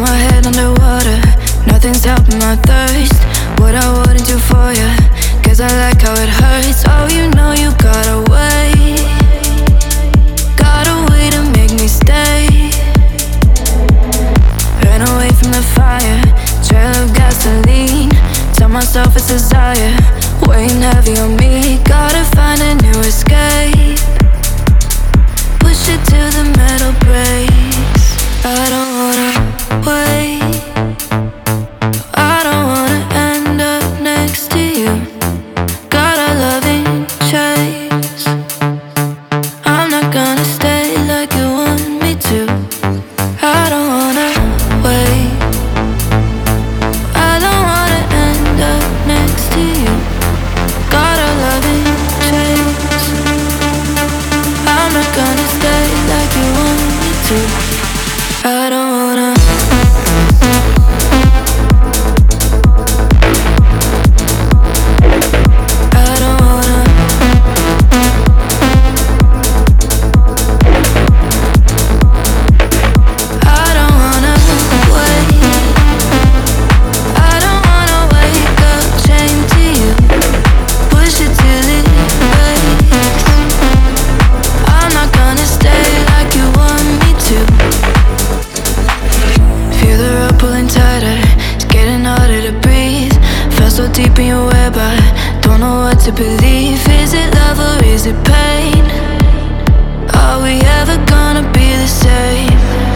my head underwater, nothing's helping my thirst. What I wouldn't do for you, 'cause I like how it hurts. Oh, you know you got a way to make me stay. Ran away from the fire, trail of gasoline. Tell myself it's desire, weighing heavy on me. Gotta find a new escape. Push it till the metal breaks. I don't wanna wait. I don't wanna end up next to you. Got a loving chase. I'm not gonna stay like you want me to. I don't wanna wait. I don't wanna end up next to you. Got a loving chase. I'm not gonna stay like you want me to. I don't wanna. So deep in your web, I don't know what to believe. Is it love or is it pain? Are we ever gonna be the same?